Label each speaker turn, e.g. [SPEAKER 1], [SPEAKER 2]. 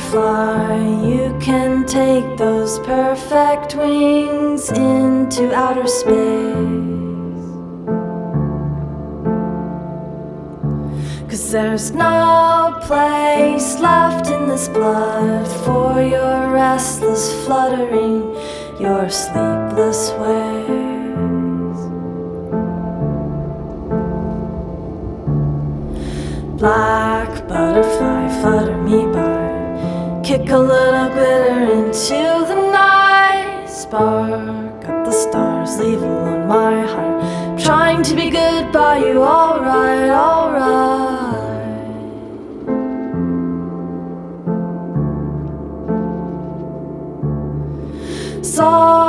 [SPEAKER 1] butterfly, you can take those perfect wings into outer space. 'Cause there's no place left in this blood for your restless fluttering, your sleepless ways. Black butterfly, flutter me by, kick a little glitter into the night, spark up the stars, leave alone my heart, trying to be good by you, alright, alright. So